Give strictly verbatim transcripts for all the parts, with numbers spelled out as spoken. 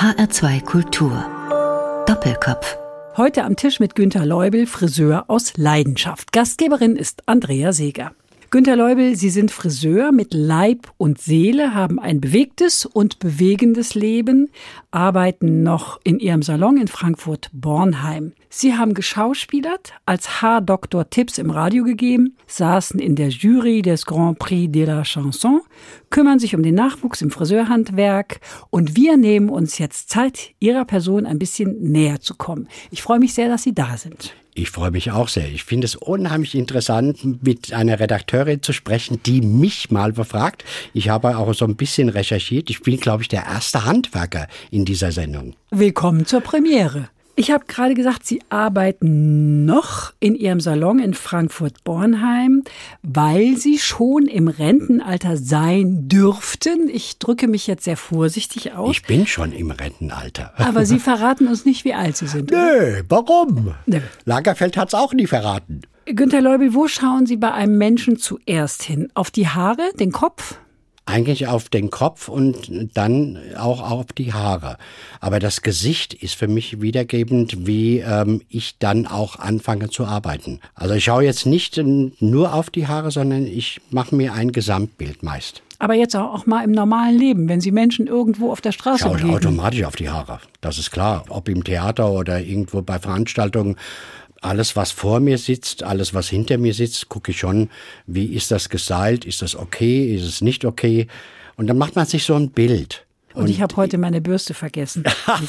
H R zwei Kultur Doppelkopf. Heute am Tisch mit Günter Leubel, Friseur aus Leidenschaft. Gastgeberin ist Andrea Seeger. Günter Leubel, Sie sind Friseur mit Leib und Seele, haben ein bewegtes und bewegendes Leben, arbeiten noch in Ihrem Salon in Frankfurt-Bornheim. Sie haben geschauspielert, als Haardoktor Tipps im Radio gegeben, saßen in der Jury des Grand Prix de la Chanson, kümmern sich um den Nachwuchs im Friseurhandwerk und wir nehmen uns jetzt Zeit, Ihrer Person ein bisschen näher zu kommen. Ich freue mich sehr, dass Sie da sind. Ich freue mich auch sehr. Ich finde es unheimlich interessant, mit einer Redakteurin zu sprechen, die mich mal befragt. Ich habe auch so ein bisschen recherchiert. Ich bin, glaube ich, der erste Handwerker in dieser Sendung. Willkommen zur Premiere. Ich habe gerade gesagt, Sie arbeiten noch in Ihrem Salon in Frankfurt-Bornheim, weil Sie schon im Rentenalter sein dürften. Ich drücke mich jetzt sehr vorsichtig aus. Ich bin schon im Rentenalter. Aber Sie verraten uns nicht, wie alt Sie sind. Nö, oder? warum? Nö. Lagerfeld hat es auch nie verraten. Günter Leubel, wo schauen Sie bei einem Menschen zuerst hin? Auf die Haare, den Kopf? Eigentlich auf den Kopf und dann auch auf die Haare. Aber das Gesicht ist für mich wiedergebend, wie ähm, ich dann auch anfange zu arbeiten. Also ich schaue jetzt nicht nur auf die Haare, sondern ich mache mir ein Gesamtbild meist. Aber jetzt auch, auch mal im normalen Leben, wenn Sie Menschen irgendwo auf der Straße Schaue begegnen. automatisch auf die Haare, das ist klar. Ob im Theater oder irgendwo bei Veranstaltungen. Alles, was vor mir sitzt, alles, was hinter mir sitzt, gucke ich schon, wie ist das gestylt, ist das okay, ist es nicht okay? Und dann macht man sich so ein Bild. Und, und ich habe heute meine Bürste vergessen.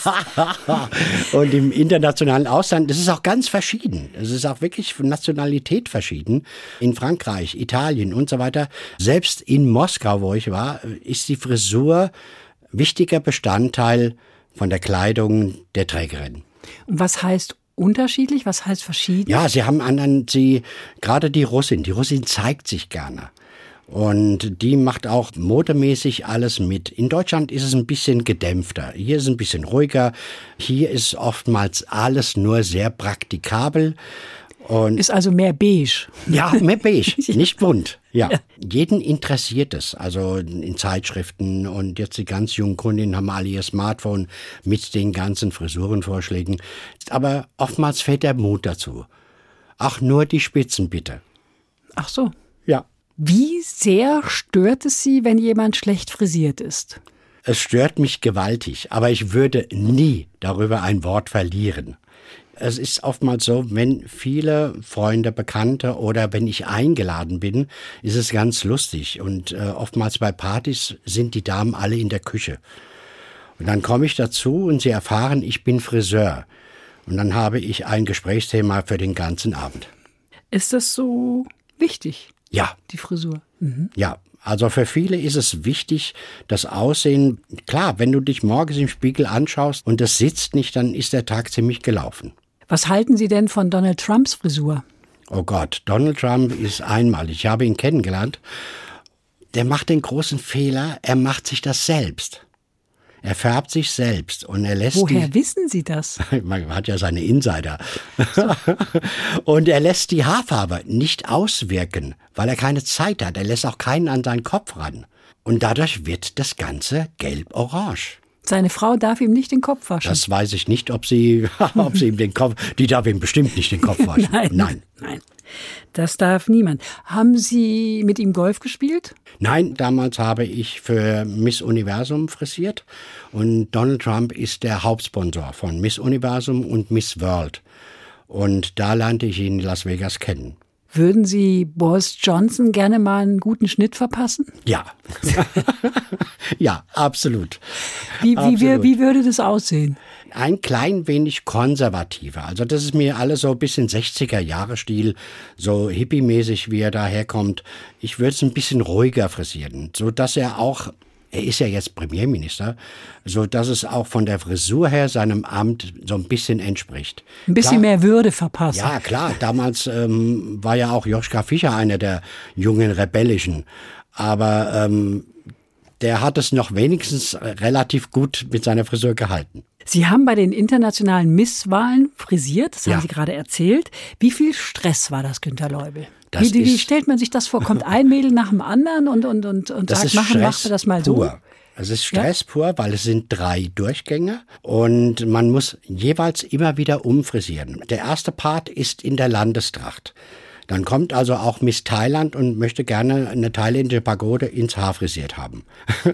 Und im internationalen Ausland, das ist auch ganz verschieden. Es ist auch wirklich von Nationalität verschieden. In Frankreich, Italien und so weiter. Selbst in Moskau, wo ich war, ist die Frisur wichtiger Bestandteil von der Kleidung der Trägerin. Und was heißt unterschiedlich? Was heißt verschieden? Ja, sie haben anderen, sie, gerade die Russin, die Russin zeigt sich gerne. Und die macht auch modemäßig alles mit. In Deutschland ist es ein bisschen gedämpfter. Hier ist es ein bisschen ruhiger. Hier ist oftmals alles nur sehr praktikabel. Und ist also mehr beige. Ja, mehr beige, nicht bunt. Ja. ja, jeden interessiert es. Also in Zeitschriften und jetzt die ganz jungen Kundinnen haben alle ihr Smartphone mit den ganzen Frisurenvorschlägen. Aber oftmals fehlt der Mut dazu. Ach, nur die Spitzen bitte. Ach so. Ja. Wie sehr stört es Sie, wenn jemand schlecht frisiert ist? Es stört mich gewaltig, aber ich würde nie darüber ein Wort verlieren. Es ist oftmals so, wenn viele Freunde, Bekannte oder wenn ich eingeladen bin, ist es ganz lustig. Und äh, oftmals bei Partys sind die Damen alle in der Küche. Und dann komme ich dazu und sie erfahren, ich bin Friseur. Und dann habe ich ein Gesprächsthema für den ganzen Abend. Ist das so wichtig? Ja. Die Frisur? Mhm. Ja. Also für viele ist es wichtig, das Aussehen. Klar, wenn du dich morgens im Spiegel anschaust und das sitzt nicht, dann ist der Tag ziemlich gelaufen. Was halten Sie denn von Donald Trumps Frisur? Oh Gott, Donald Trump ist einmalig. Ich habe ihn kennengelernt. Der macht den großen Fehler, er macht sich das selbst. Er färbt sich selbst und er lässt Woher die, wissen Sie das? Man hat ja seine Insider. So. Und er lässt die Haarfarbe nicht auswirken, weil er keine Zeit hat. Er lässt auch keinen an seinen Kopf ran. Und dadurch wird das Ganze gelb-orange. Seine Frau darf ihm nicht den Kopf waschen. Das weiß ich nicht, ob sie, ob sie ihm den Kopf, die darf ihm bestimmt nicht den Kopf waschen. Nein, Nein. Nein. Das darf niemand. Haben Sie mit ihm Golf gespielt? Nein, damals habe ich für Miss Universum frisiert und Donald Trump ist der Hauptsponsor von Miss Universum und Miss World. Und da lernte ich ihn in Las Vegas kennen. Würden Sie Boris Johnson gerne mal einen guten Schnitt verpassen? Ja. Ja, absolut. Wie, wie, absolut. wie würde das aussehen? Ein klein wenig konservativer. Also das ist mir alles so ein bisschen sechziger-Jahre-Stil, so hippie-mäßig, wie er daherkommt. Ich würde es ein bisschen ruhiger frisieren, so dass er auch, er ist ja jetzt Premierminister, so dass es auch von der Frisur her seinem Amt so ein bisschen entspricht. Ein bisschen klar, mehr Würde verpassen. Ja, klar. Damals ähm, war ja auch Joschka Fischer einer der jungen Rebellischen. Aber ähm, der hat es noch wenigstens relativ gut mit seiner Frisur gehalten. Sie haben bei den internationalen Misswahlen frisiert, das haben Ja. Sie gerade erzählt. Wie viel Stress war das, Günter Leubel? Das Wie, wie ist- stellt man sich das vor? Kommt ein Mädel nach dem anderen und, und, und, und Das sagt, ist machen, Stress machen wir das mal pur. Es ist Stress ja. pur, weil es sind drei Durchgänge und man muss jeweils immer wieder umfrisieren. Der erste Part ist in der Landestracht. Dann kommt also auch Miss Thailand und möchte gerne eine thailändische Pagode ins Haar frisiert haben.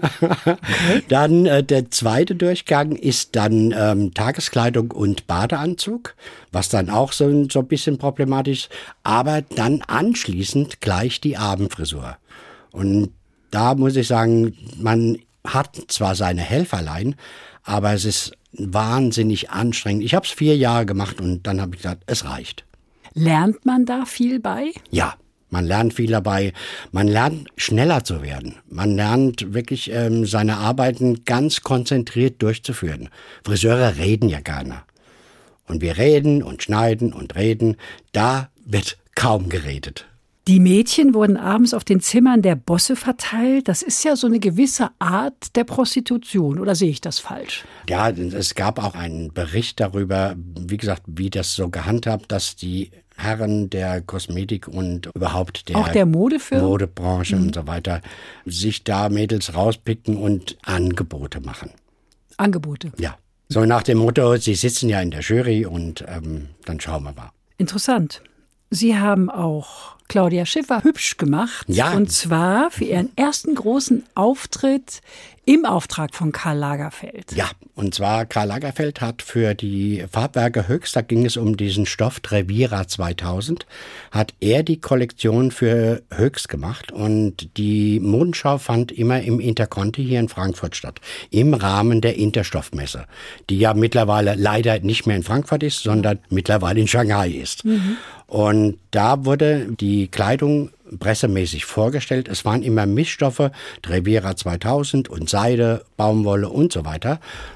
Okay. Dann äh, der zweite Durchgang ist dann ähm, Tageskleidung und Badeanzug, was dann auch so, so ein bisschen problematisch ist. Aber dann anschließend gleich die Abendfrisur. Und da muss ich sagen, man hat zwar seine Helferlein, aber es ist wahnsinnig anstrengend. Ich habe es vier Jahre gemacht und dann habe ich gesagt, es reicht. Lernt man da viel bei? Ja, man lernt viel dabei. Man lernt schneller zu werden. Man lernt wirklich ähm, seine Arbeiten ganz konzentriert durchzuführen. Friseure reden ja gerne. Und wir reden und schneiden und reden. Da wird kaum geredet. Die Mädchen wurden abends auf den Zimmern der Bosse verteilt. Das ist ja so eine gewisse Art der Prostitution. Oder sehe ich das falsch? Ja, es gab auch einen Bericht darüber, wie gesagt, wie das so gehandhabt, dass die Herren der Kosmetik und überhaupt der, auch der Modefirmen? Modebranche mhm. und so weiter sich da Mädels rauspicken und Angebote machen. Angebote? Ja. So nach dem Motto, sie sitzen ja in der Jury und ähm, dann schauen wir mal. Interessant. Sie haben auch Claudia Schiffer hübsch gemacht. Ja. Und zwar für ihren ersten großen Auftritt im Auftrag von Karl Lagerfeld. Ja, und zwar Karl Lagerfeld hat für die Farbwerke Höchst, da ging es um diesen Stoff Trevira zweitausend, hat er die Kollektion für Höchst gemacht. Und die Modenschau fand immer im Interconti hier in Frankfurt statt, im Rahmen der Interstoffmesse, die ja mittlerweile leider nicht mehr in Frankfurt ist, sondern mittlerweile in Shanghai ist. Mhm. Und da wurde die Kleidung pressemäßig vorgestellt. Es waren immer Mischstoffe, Trevira zweitausend und Seide, Baumwolle und so weiter.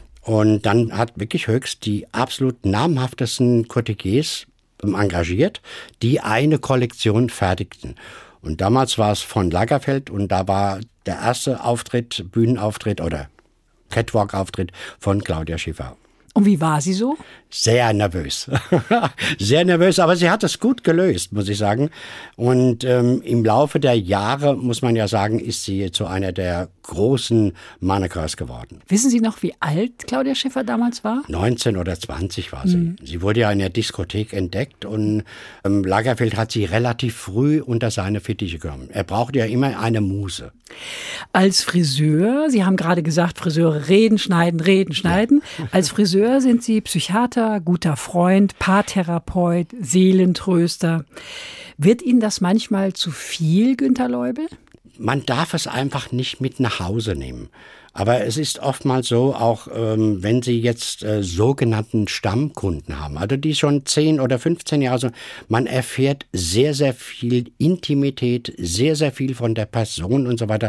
Und dann hat wirklich Höchst die absolut namhaftesten Couturiers engagiert, die eine Kollektion fertigten. Und damals war es von Lagerfeld und da war der erste Auftritt, Bühnenauftritt oder Catwalk-Auftritt von Claudia Schiffer. Und wie war sie so? Sehr nervös. Sehr nervös, aber sie hat es gut gelöst, muss ich sagen. Und ähm, im Laufe der Jahre, muss man ja sagen, ist sie zu einer der großen Mannequins geworden. Wissen Sie noch, wie alt Claudia Schiffer damals war? neunzehn oder zwanzig war sie. Mhm. Sie wurde ja in der Diskothek entdeckt und ähm, Lagerfeld hat sie relativ früh unter seine Fittiche genommen. Er brauchte ja immer eine Muse. Als Friseur, Sie haben gerade gesagt, Friseure reden, schneiden, reden, schneiden. Ja. Als Friseur sind Sie Psychiater, guter Freund, Paartherapeut, Seelentröster. Wird Ihnen das manchmal zu viel, Günter Leubel? Man darf es einfach nicht mit nach Hause nehmen. Aber es ist oftmals so, auch ähm, wenn Sie jetzt äh, sogenannten Stammkunden haben, also die schon zehn oder fünfzehn Jahre sind, man erfährt sehr, sehr viel Intimität, sehr, sehr viel von der Person und so weiter.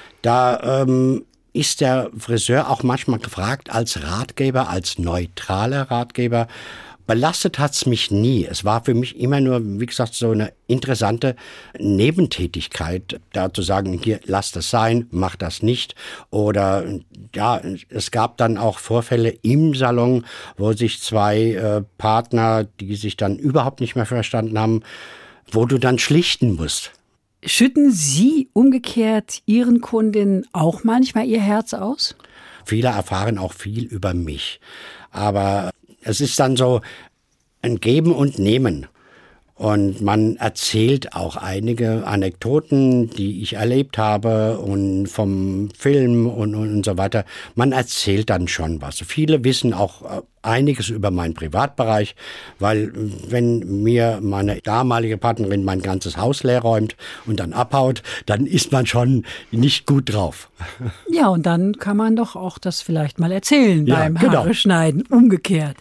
Da ähm, ist der Friseur auch manchmal gefragt als Ratgeber, als neutraler Ratgeber. Belastet hat's mich nie. Es war für mich immer nur, wie gesagt, so eine interessante Nebentätigkeit, da zu sagen, hier, lass das sein, mach das nicht. Oder ja, es gab dann auch Vorfälle im Salon, wo sich zwei äh, Partner, die sich dann überhaupt nicht mehr verstanden haben, wo du dann schlichten musst. Schütten Sie umgekehrt Ihren Kundinnen auch manchmal Ihr Herz aus? Viele erfahren auch viel über mich. Aber es ist dann so ein Geben und Nehmen. Und man erzählt auch einige Anekdoten, die ich erlebt habe und vom Film und, und so weiter. Man erzählt dann schon was. Viele wissen auch einiges über meinen Privatbereich, weil wenn mir meine damalige Partnerin mein ganzes Haus leer räumt und dann abhaut, dann ist man schon nicht gut drauf. Ja, und dann kann man doch auch das vielleicht mal erzählen ja, beim genau. Haare schneiden, umgekehrt.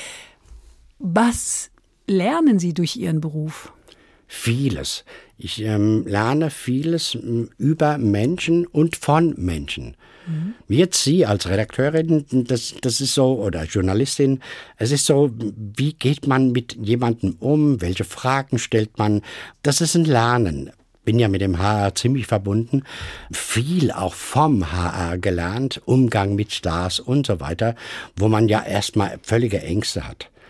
Was lernen Sie durch Ihren Beruf? Vieles. Ich ähm, lerne vieles über Menschen und von Menschen. Mhm. Wie jetzt Sie als Redakteurin, das, das ist so, oder Journalistin, es ist so, wie geht man mit jemandem um, welche Fragen stellt man, das ist ein Lernen. Bin ja mit dem H R ziemlich verbunden, viel auch vom H R gelernt, Umgang mit Stars und so weiter, wo man ja erstmal völlige Ängste hat.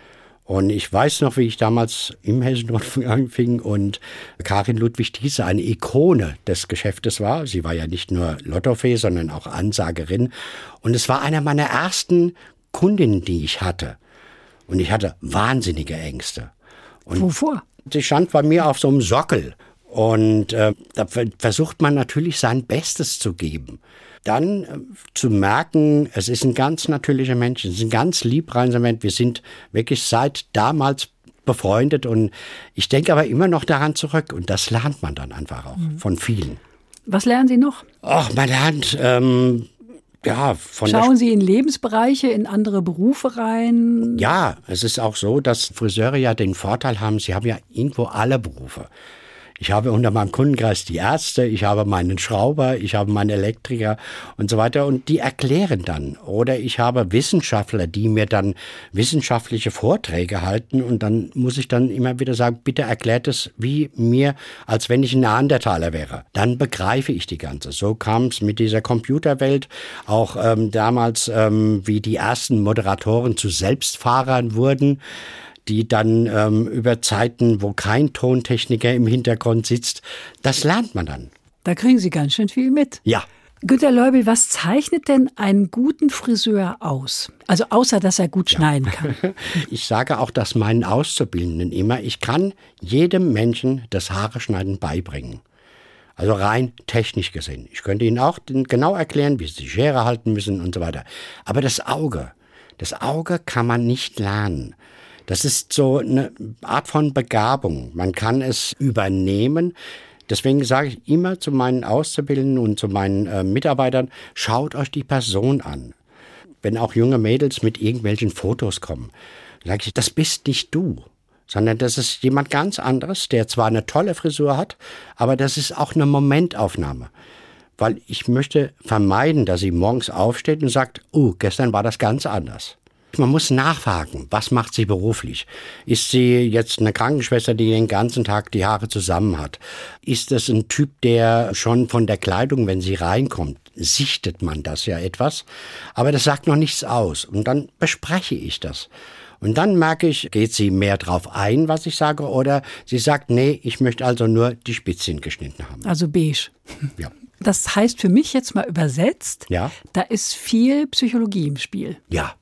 Und ich weiß noch, wie ich damals im Hessischen Rundfunk anfing und Karin Ludwig-Thiese eine Ikone des Geschäftes war. Sie war ja nicht nur Lottofee, sondern auch Ansagerin. Und es war einer meiner ersten Kundinnen, die ich hatte. Und ich hatte wahnsinnige Ängste. Und wovor? Sie stand bei mir auf so einem Sockel. Und äh, da versucht man natürlich sein Bestes zu geben. Dann äh, zu merken, es ist ein ganz natürlicher Mensch, es ist ein ganz liebreizender Mensch. Wir sind wirklich seit damals befreundet und ich denke aber immer noch daran zurück. Und das lernt man dann einfach auch mhm. von vielen. Was lernen Sie noch? Ach, man lernt... Ähm, Ja, von Schauen Sie in Lebensbereiche, in andere Berufe rein? Ja, es ist auch so, dass Friseure ja den Vorteil haben, sie haben ja irgendwo alle Berufe. Ich habe unter meinem Kundenkreis die Ärzte, ich habe meinen Schrauber, ich habe meinen Elektriker und so weiter und die erklären dann. Oder ich habe Wissenschaftler, die mir dann wissenschaftliche Vorträge halten und dann muss ich dann immer wieder sagen, bitte erklärt es wie mir, als wenn ich ein Neandertaler wäre. Dann begreife ich die ganze. So kam es mit dieser Computerwelt, auch ähm, damals, ähm, wie die ersten Moderatoren zu Selbstfahrern wurden, die dann ähm, über Zeiten, wo kein Tontechniker im Hintergrund sitzt, das lernt man dann. Da kriegen Sie ganz schön viel mit. Ja. Günter Leubel, was zeichnet denn einen guten Friseur aus? Also außer, dass er gut schneiden kann. Ich sage auch das meinen Auszubildenden immer, ich kann jedem Menschen das Haareschneiden beibringen. Also rein technisch gesehen. Ich könnte Ihnen auch genau erklären, wie Sie die Schere halten müssen und so weiter. Aber das Auge, das Auge kann man nicht lernen. Das ist so eine Art von Begabung. Man kann es übernehmen. Deswegen sage ich immer zu meinen Auszubildenden und zu meinen äh, Mitarbeitern, schaut euch die Person an. Wenn auch junge Mädels mit irgendwelchen Fotos kommen, sage ich, das bist nicht du, sondern das ist jemand ganz anderes, der zwar eine tolle Frisur hat, aber das ist auch eine Momentaufnahme. Weil ich möchte vermeiden, dass sie morgens aufsteht und sagt, oh, gestern war das ganz anders. Man muss nachfragen, was macht sie beruflich? Ist sie jetzt eine Krankenschwester, die den ganzen Tag die Haare zusammen hat? Ist das ein Typ, der schon von der Kleidung, wenn sie reinkommt, sichtet man das ja etwas? Aber das sagt noch nichts aus. Und dann bespreche ich das. Und dann merke ich, geht sie mehr drauf ein, was ich sage, oder sie sagt, nee, ich möchte also nur die Spitzchen geschnitten haben. Also beige. Ja. Das heißt für mich jetzt mal übersetzt, ja. Da ist viel Psychologie im Spiel. Ja.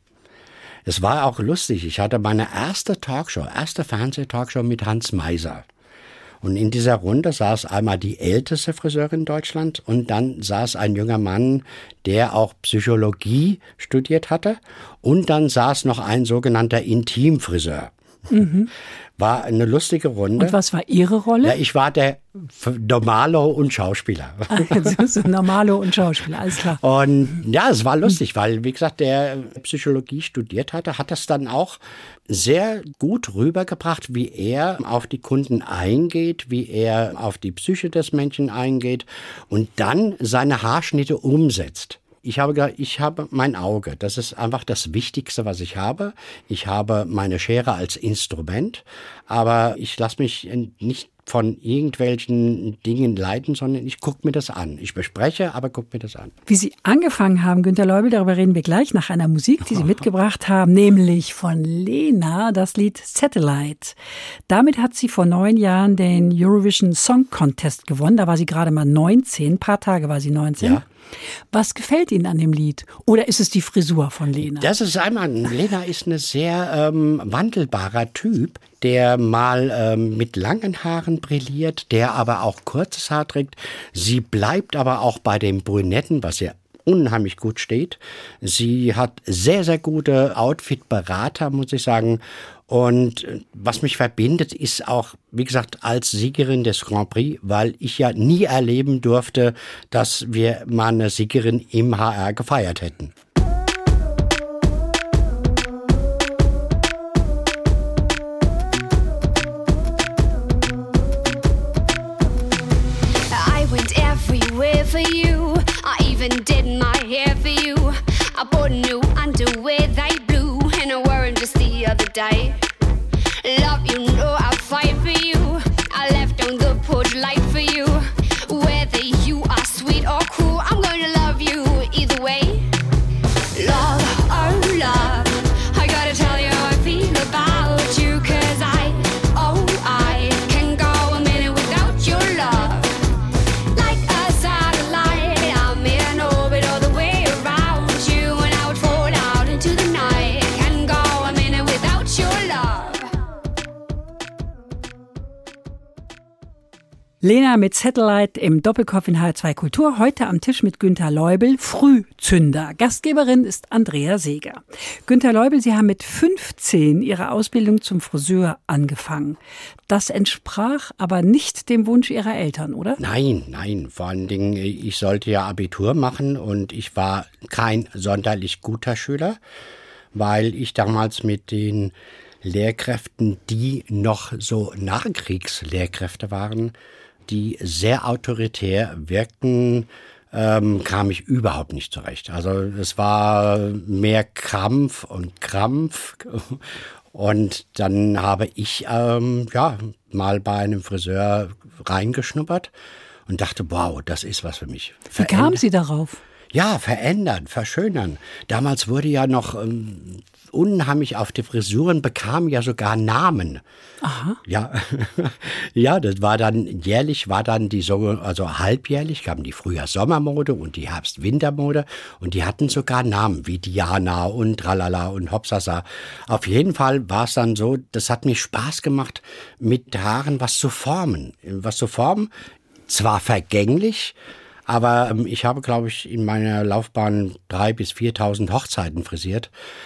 Es war auch lustig. Ich hatte meine erste Talkshow, erste Fernseh-Talkshow mit Hans Meiser. Und in dieser Runde saß einmal die älteste Friseurin in Deutschland und dann saß ein junger Mann, der auch Psychologie studiert hatte. Und dann saß noch ein sogenannter Intimfriseur. Mhm. War eine lustige Runde. Und was war Ihre Rolle? Ja, ich war der Normalo und Schauspieler. Also Normalo und Schauspieler, alles klar. Und ja, es war lustig, weil, wie gesagt, der Psychologie studiert hatte, hat das dann auch sehr gut rübergebracht, wie er auf die Kunden eingeht, wie er auf die Psyche des Menschen eingeht und dann seine Haarschnitte umsetzt. Ich habe gesagt, ich habe mein Auge. Das ist einfach das Wichtigste, was ich habe. Ich habe meine Schere als Instrument, aber ich lasse mich nicht von irgendwelchen Dingen leiten, sondern ich gucke mir das an. Ich bespreche, aber gucke mir das an. Wie Sie angefangen haben, Günter Leubel, darüber reden wir gleich nach einer Musik, die Sie mitgebracht haben, nämlich von Lena, das Lied Satellite. Damit hat sie vor neun Jahren den Eurovision Song Contest gewonnen. Da war sie gerade mal neunzehn, ein paar Tage war sie neunzehn. Ja. Was gefällt Ihnen an dem Lied? Oder ist es die Frisur von Lena? Das ist einmal, Lena ist ein sehr ähm, wandelbarer Typ, der mal ähm, mit langen Haaren brilliert, der aber auch kurzes Haar trägt. Sie bleibt aber auch bei dem Brünetten, was ihr unheimlich gut steht. Sie hat sehr, sehr gute Outfit-Berater, muss ich sagen. Und was mich verbindet, ist auch, wie gesagt, als Siegerin des Grand Prix, weil ich ja nie erleben durfte, dass wir mal eine Siegerin im H R gefeiert hätten. I went everywhere for you. I even did my hair for you. I bought new underwear, they blue, and I wore them just the other day. Love, you know I'll fight for you. I left on the porch light for you. Whether you are sweet or cool, I'm gonna love you either way. Love, oh love, I gotta tell you how I feel about you. Lena mit Satellite im Doppelkopf in H R zwei Kultur. Heute am Tisch mit Günter Leubel, Frühzünder. Gastgeberin ist Andrea Seeger. Günter Leubel, Sie haben mit fünfzehn Ihre Ausbildung zum Friseur angefangen. Das entsprach aber nicht dem Wunsch Ihrer Eltern, oder? Nein, nein. Vor allen Dingen, ich sollte ja Abitur machen und ich war kein sonderlich guter Schüler, weil ich damals mit den Lehrkräften, die noch so Nachkriegslehrkräfte waren, die sehr autoritär wirkten, ähm, kam ich überhaupt nicht zurecht. Also es war mehr Krampf und Krampf. Und dann habe ich ähm, ja mal bei einem Friseur reingeschnuppert und dachte, wow, das ist was für mich. Wie kamen Sie darauf? Ja, verändern, verschönern. Damals wurde ja noch ähm, unheimlich auf die Frisuren, bekamen ja sogar Namen. Aha. Ja, ja, das war dann jährlich, war dann die so, also halbjährlich kamen die Frühjahr-Sommermode und die Herbst-Wintermode und die hatten sogar Namen wie Diana und Tralala und Hopsasa. Auf jeden Fall war es dann so, das hat mir Spaß gemacht, mit Haaren was zu formen. Was zu formen, zwar vergänglich, aber ähm, ich habe, glaube ich, in meiner Laufbahn dreitausend bis viertausend Hochzeiten frisiert.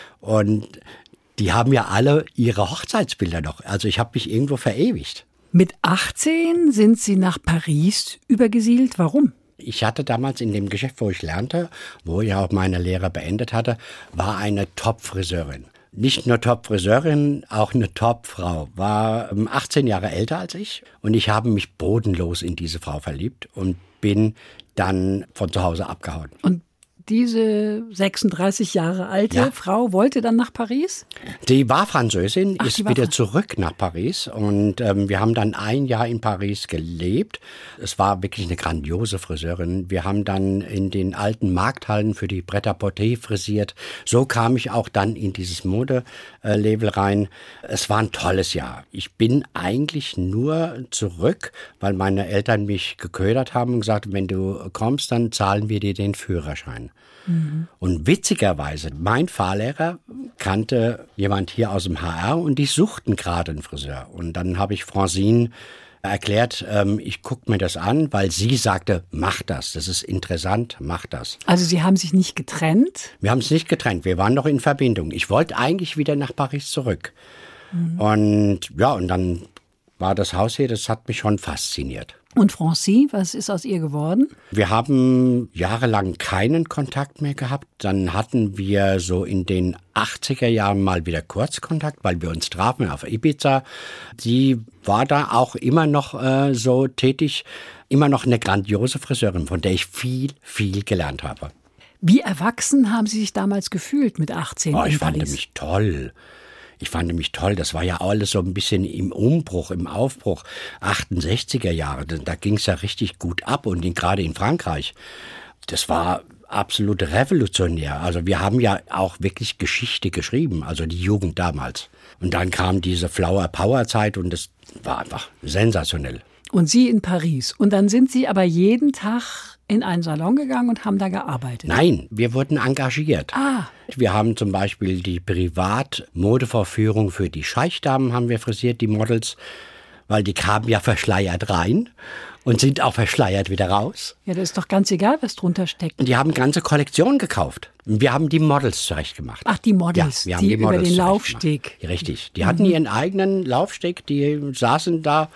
Und die haben ja alle ihre Hochzeitsbilder noch. Also ich habe mich irgendwo verewigt. Mit achtzehn sind Sie nach Paris übergesiedelt. Warum? Ich hatte damals in dem Geschäft, wo ich lernte, wo ich auch meine Lehre beendet hatte, war eine Top-Friseurin. Nicht nur Top-Friseurin, auch eine Top-Frau. War achtzehn Jahre älter als ich. Und ich habe mich bodenlos in diese Frau verliebt und bin dann von zu Hause abgehauen. Und diese sechsunddreißig Jahre alte ja. Frau wollte dann nach Paris? Die war Französin, Ach, ist war wieder Fran- zurück nach Paris und ähm, wir haben dann ein Jahr in Paris gelebt. Es war wirklich eine grandiose Friseurin. Wir haben dann in den alten Markthallen für die Pret-à-Porter frisiert. So kam ich auch dann in dieses Modelabel rein. Es war ein tolles Jahr. Ich bin eigentlich nur zurück, weil meine Eltern mich geködert haben und gesagt, wenn du kommst, dann zahlen wir dir den Führerschein. Mhm. Und witzigerweise, mein Fahrlehrer kannte jemand hier aus dem H R und die suchten gerade einen Friseur. Und dann habe ich Francine erklärt, ähm, ich gucke mir das an, weil sie sagte, mach das, das ist interessant, mach das. Also Sie haben sich nicht getrennt? Wir haben es nicht getrennt, wir waren noch in Verbindung. Ich wollte eigentlich wieder nach Paris zurück. Mhm. Und ja, und dann war das Haus hier, das hat mich schon fasziniert. Und Francine, was ist aus ihr geworden? Wir haben jahrelang keinen Kontakt mehr gehabt. Dann hatten wir so in den achtziger Jahren mal wieder Kurzkontakt, weil wir uns trafen auf Ibiza. Sie war da auch immer noch äh, so tätig, immer noch eine grandiose Friseurin, von der ich viel, viel gelernt habe. Wie erwachsen haben Sie sich damals gefühlt mit achtzehn? Oh, ich in fand Paris? mich toll. Ich fand mich toll, das war ja alles so ein bisschen im Umbruch, im Aufbruch, achtundsechziger Jahre, da ging es ja richtig gut ab und in, gerade in Frankreich, das war absolut revolutionär. Also wir haben ja auch wirklich Geschichte geschrieben, also die Jugend damals. Und dann kam diese Flower Power Zeit und das war einfach sensationell. Und Sie in Paris. Und dann sind Sie aber jeden Tag in einen Salon gegangen und haben da gearbeitet? Nein, wir wurden engagiert. Ah. Wir haben zum Beispiel die Privat-Modevorführung für die Scheichdamen haben wir frisiert, die Models, weil die kamen ja verschleiert rein und sind auch verschleiert wieder raus. Ja, das ist doch ganz egal, was drunter steckt. Und die haben ganze Kollektionen gekauft. Wir haben die Models zurechtgemacht. Ach, die Models, ja, wir haben die, die Models über den Laufsteg. Richtig, die mhm. hatten ihren eigenen Laufsteg, die saßen da.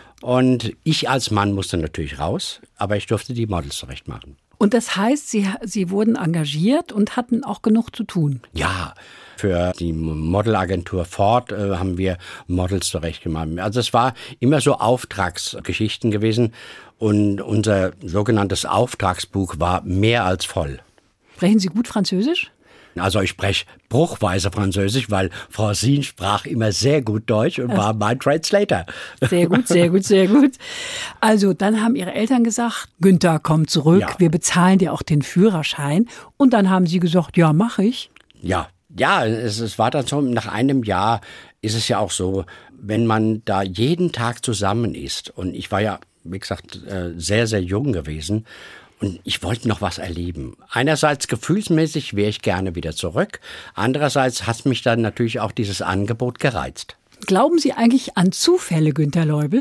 Und ich als Mann musste natürlich raus, aber ich durfte die Models zurecht machen. Und das heißt, Sie, Sie wurden engagiert und hatten auch genug zu tun? Ja, für die Modelagentur Ford äh, haben wir Models zurecht gemacht. Also es war immer so Auftragsgeschichten gewesen und unser sogenanntes Auftragsbuch war mehr als voll. Sprechen Sie gut Französisch? Also ich spreche bruchweise Französisch, weil Francine sprach immer sehr gut Deutsch und war mein Translator. Sehr gut, sehr gut, sehr gut. Also dann haben Ihre Eltern gesagt, Günther, komm zurück, ja. wir bezahlen dir auch den Führerschein. Und dann haben Sie gesagt, ja, mache ich. Ja, ja, es, es war dann so, nach einem Jahr ist es ja auch so, wenn man da jeden Tag zusammen ist. Und ich war ja, wie gesagt, sehr, sehr jung gewesen. Und ich wollte noch was erleben. Einerseits gefühlsmäßig wäre ich gerne wieder zurück. Andererseits hat mich dann natürlich auch dieses Angebot gereizt. Glauben Sie eigentlich an Zufälle, Günter Leubel?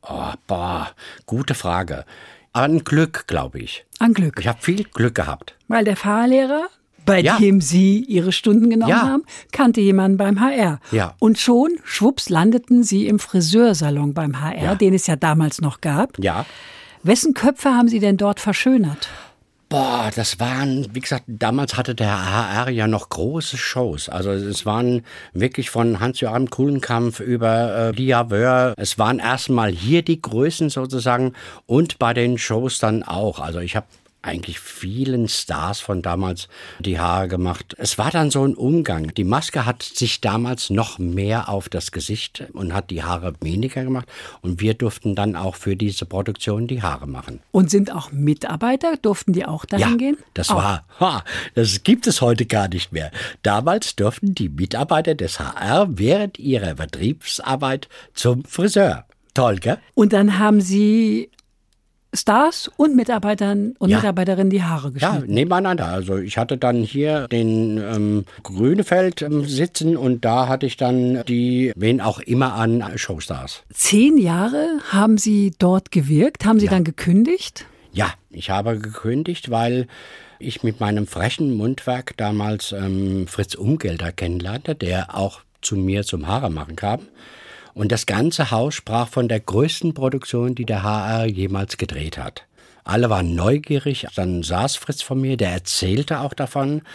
Oh, boah, gute Frage. An Glück, glaube ich. An Glück. Ich habe viel Glück gehabt. Weil der Fahrlehrer, bei Ja. dem Sie Ihre Stunden genommen Ja. haben, kannte jemanden beim H R. Ja. Und schon, schwupps, landeten Sie im Friseursalon beim H R, Ja. den es ja damals noch gab. Ja. Wessen Köpfe haben Sie denn dort verschönert? Boah, das waren, wie gesagt, damals hatte der H R ja noch große Shows. Also es waren wirklich von Hans-Joachim Kulenkampff über äh, Lia Wöhr. Es waren erstmal hier die Größen sozusagen und bei den Shows dann auch. Also ich habe eigentlich vielen Stars von damals die Haare gemacht. Es war dann so ein Umgang. Die Maske hat sich damals noch mehr auf das Gesicht und hat die Haare weniger gemacht. Und wir durften dann auch für diese Produktion die Haare machen. Und sind auch Mitarbeiter? Durften die auch dahin Ja, gehen? das Auch. war, ha, das gibt es heute gar nicht mehr. Damals durften die Mitarbeiter des H R während ihrer Vertriebsarbeit zum Friseur. Toll, gell? Und dann haben Sie Stars und Mitarbeitern und Ja. Mitarbeiterinnen die Haare Ja, geschnitten. nebeneinander. Also ich hatte dann hier den ähm, Grünefeld ähm, sitzen und da hatte ich dann die, wen auch immer an Showstars. Zehn Jahre haben Sie dort gewirkt. Haben Sie dann gekündigt? Ja, ich habe gekündigt, weil ich mit meinem frechen Mundwerk damals ähm, Fritz Umgelter kennenlernte, der auch zu mir zum Haaremachen kam. Und das ganze Haus sprach von der größten Produktion, die der H R jemals gedreht hat. Alle waren neugierig. Dann saß Fritz vor mir, der erzählte auch davon.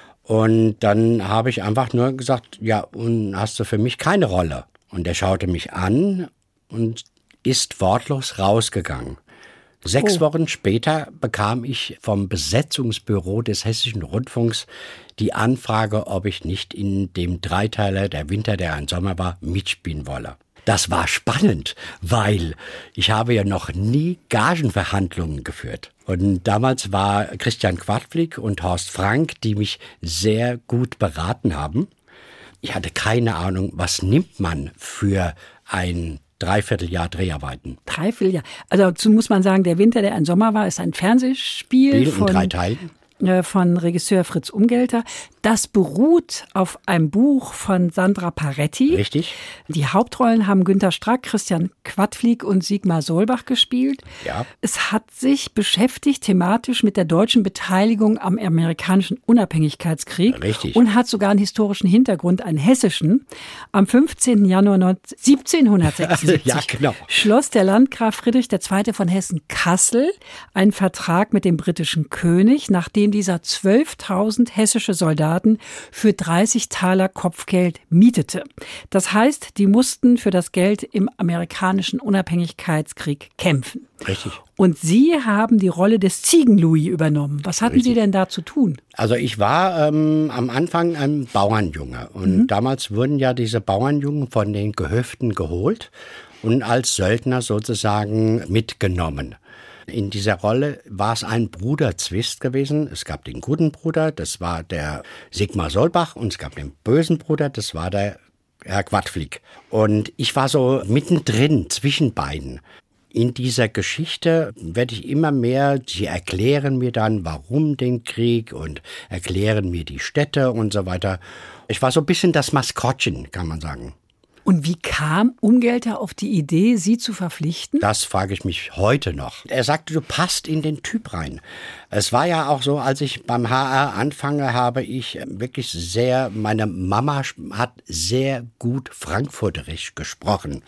Und dann habe ich einfach nur gesagt, ja, und hast du für mich keine Rolle? Und er schaute mich an und ist wortlos rausgegangen. Sechs Oh. Wochen später bekam ich vom Besetzungsbüro des Hessischen Rundfunks die Anfrage, ob ich nicht in dem Dreiteiler Der Winter, der ein Sommer war, mitspielen wolle. Das war spannend, weil ich habe ja noch nie Gagenverhandlungen geführt. Und damals war Christian Quadflieg und Horst Frank, die mich sehr gut beraten haben. Ich hatte keine Ahnung, was nimmt man für ein Dreivierteljahr Dreharbeiten. Dreivierteljahr. Also dazu muss man sagen, Der Winter, der ein Sommer war, ist ein Fernsehspiel Spiel in von, drei Teilen. äh, von Regisseur Fritz Umgelter. Das beruht auf einem Buch von Sandra Paretti. Richtig? Die Hauptrollen haben Günter Strack, Christian Quadflieg und Sigmar Solbach gespielt. Ja. Es hat sich beschäftigt thematisch mit der deutschen Beteiligung am amerikanischen Unabhängigkeitskrieg. Richtig. Und hat sogar einen historischen Hintergrund, einen hessischen. Am fünfzehnten Januar siebzehnhundertsechsundsiebzig Ja, genau. schloss der Landgraf Friedrich der Zweite von Hessen-Kassel einen Vertrag mit dem britischen König, nachdem dieser zwölftausend hessische Soldaten für dreißig Taler Kopfgeld mietete. Das heißt, die mussten für das Geld im amerikanischen Unabhängigkeitskrieg kämpfen. Richtig. Und Sie haben die Rolle des Ziegen-Louis übernommen. Was hatten Richtig. Sie denn da zu tun? Also ich war ähm, am Anfang ein Bauernjunge und Mhm. damals wurden ja diese Bauernjungen von den Gehöften geholt und als Söldner sozusagen mitgenommen. In dieser Rolle war es ein Bruderzwist gewesen. Es gab den guten Bruder, das war der Sigmar Solbach, und es gab den bösen Bruder, das war der Herr Quadflieg. Und ich war so mittendrin zwischen beiden. In dieser Geschichte werde ich immer mehr, sie erklären mir dann, warum den Krieg und erklären mir die Städte und so weiter. Ich war so ein bisschen das Maskottchen, kann man sagen. Und wie kam Umgelter auf die Idee, Sie zu verpflichten? Das frage ich mich heute noch. Er sagte, du passt in den Typ rein. Es war ja auch so, als ich beim H R anfange, habe ich wirklich sehr, meine Mama hat sehr gut Frankfurterisch gesprochen.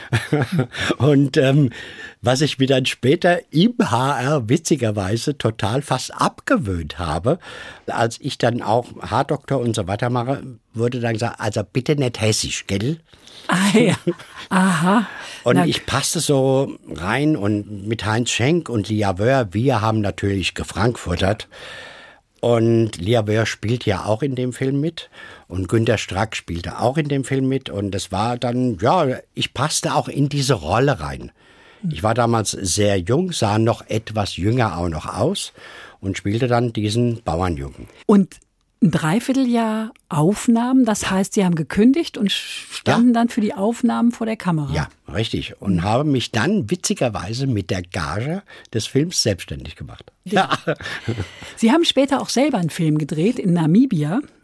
Und ähm, was ich mir dann später im H R witzigerweise total fast abgewöhnt habe, als ich dann auch Haardoktor und so weiter mache, wurde dann gesagt, also bitte nicht hessisch, gell? Ah ja, aha. Und Na, ich passte so rein und mit Heinz Schenk und Lia Wöhr, wir haben natürlich gefrankfurtert. Und Lia Wöhr spielt ja auch in dem Film mit und Günter Strack spielte auch in dem Film mit. Und das war dann, ja, ich passte auch in diese Rolle rein. Ich war damals sehr jung, sah noch etwas jünger auch noch aus und spielte dann diesen Bauernjungen. Und ein Dreivierteljahr Aufnahmen, das heißt, Sie haben gekündigt und standen Ja. dann für die Aufnahmen vor der Kamera. Ja, richtig. Und habe mich dann witzigerweise mit der Gage des Films selbstständig gemacht. Ja. Sie haben später auch selber einen Film gedreht in Namibia.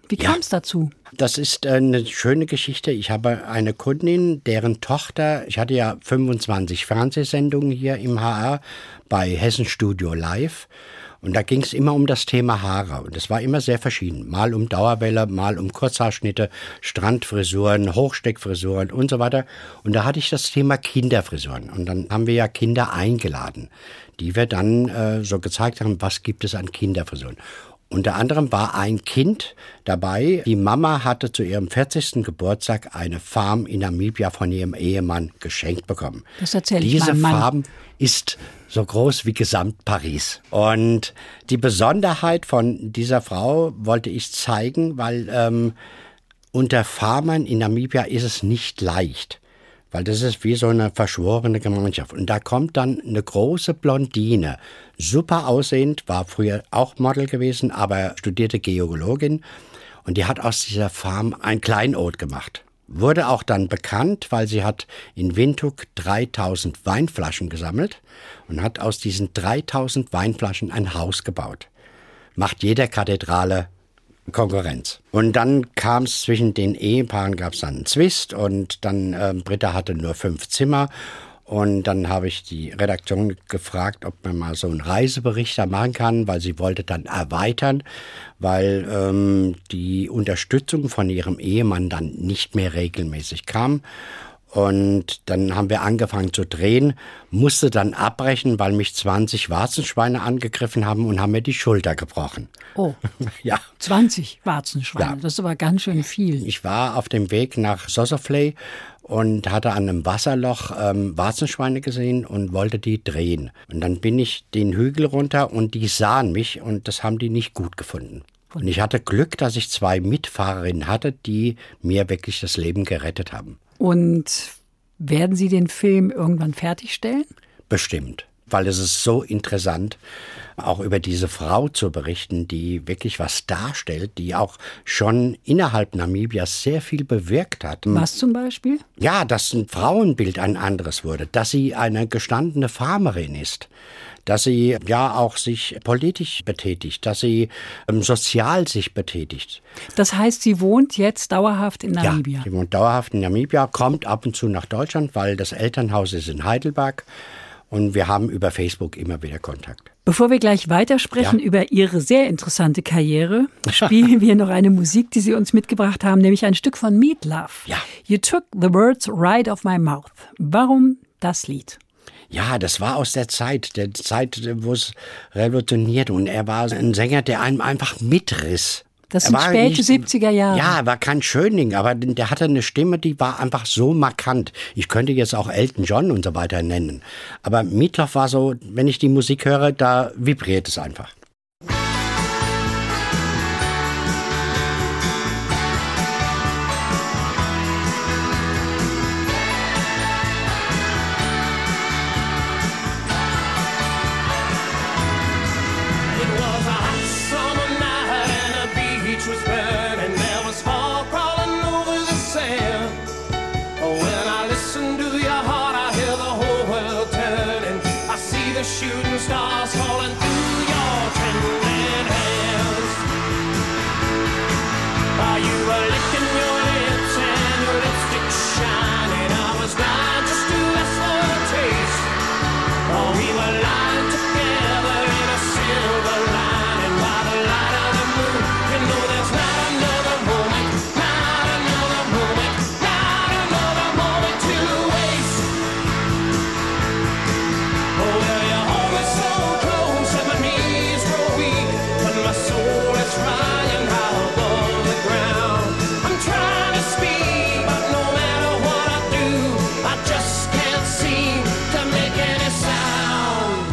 Wie kam es ja. dazu? Das ist eine schöne Geschichte. Ich habe eine Kundin, deren Tochter, ich hatte ja fünfundzwanzig Fernsehsendungen hier im H R bei Hessen Studio Live. Und da ging es immer um das Thema Haare. Und es war immer sehr verschieden. Mal um Dauerwelle, mal um Kurzhaarschnitte, Strandfrisuren, Hochsteckfrisuren und so weiter. Und da hatte ich das Thema Kinderfrisuren. Und dann haben wir ja Kinder eingeladen, die wir dann äh, so gezeigt haben, was gibt es an Kinderfrisuren. Unter anderem war ein Kind dabei. Die Mama hatte zu ihrem vierzigsten Geburtstag eine Farm in Namibia von ihrem Ehemann geschenkt bekommen. Das erzähle ich Diese meinem Mann. Farm ist so groß wie gesamt Paris. Und die Besonderheit von dieser Frau wollte ich zeigen, weil ähm, unter Farmern in Namibia ist es nicht leicht. Weil das ist wie so eine verschworene Gemeinschaft. Und da kommt dann eine große Blondine, super aussehend, war früher auch Model gewesen, aber studierte Geologin. Und die hat aus dieser Farm ein Kleinod gemacht. Wurde auch dann bekannt, weil sie hat in Windhoek dreitausend Weinflaschen gesammelt und hat aus diesen dreitausend Weinflaschen ein Haus gebaut. Macht jeder Kathedrale Konkurrenz. Und dann kam es zwischen den Ehepaaren, gab es dann einen Zwist und dann äh, Britta hatte nur fünf Zimmer und dann habe ich die Redaktion gefragt, ob man mal so einen Reisebericht da machen kann, weil sie wollte dann erweitern, weil ähm, die Unterstützung von ihrem Ehemann dann nicht mehr regelmäßig kam. Und dann haben wir angefangen zu drehen, musste dann abbrechen, weil mich zwanzig Warzenschweine angegriffen haben und haben mir die Schulter gebrochen. Oh, ja. zwanzig Warzenschweine, ja. Das ist aber ganz schön viel. Ich war auf dem Weg nach Sossusvlei und hatte an einem Wasserloch ähm, Warzenschweine gesehen und wollte die drehen. Und dann bin ich den Hügel runter und die sahen mich und das haben die nicht gut gefunden. Und ich hatte Glück, dass ich zwei Mitfahrerinnen hatte, die mir wirklich das Leben gerettet haben. Und werden Sie den Film irgendwann fertigstellen? Bestimmt, weil es ist so interessant, auch über diese Frau zu berichten, die wirklich was darstellt, die auch schon innerhalb Namibias sehr viel bewirkt hat. Was zum Beispiel? Ja, dass ein Frauenbild ein anderes wurde, dass sie eine gestandene Farmerin ist, dass sie ja auch sich politisch betätigt, dass sie ähm, sozial sich betätigt. Das heißt, sie wohnt jetzt dauerhaft in Namibia? Ja, sie wohnt dauerhaft in Namibia, kommt ab und zu nach Deutschland, weil das Elternhaus ist in Heidelberg und wir haben über Facebook immer wieder Kontakt. Bevor wir gleich weitersprechen ja. über Ihre sehr interessante Karriere, spielen wir noch eine Musik, die Sie uns mitgebracht haben, nämlich ein Stück von Meat Loaf. Ja. You took the words right off my mouth. Warum das Lied? Ja, das war aus der Zeit, der Zeit, wo es revolutioniert. Und er war ein Sänger, der einem einfach mitriss. Das sind späte siebziger Jahre. Ja, er war kein Schönling, aber der hatte eine Stimme, die war einfach so markant. Ich könnte jetzt auch Elton John und so weiter nennen. Aber Meat Loaf war so, wenn ich die Musik höre, da vibriert es einfach. Shooting stars falling through your trembling hands. While you were licking your lips and your lipstick shining, I was blind just to ask for a taste. Oh, we were lying together in a silver lining by the light of the moon. You know there's not another moment, not another moment, not another moment to waste. Oh, well, you hold me so close and my knees grow weak, but my soul is flying high above the ground. I'm trying to speak, but no matter what I do, I just can't seem to make any sound.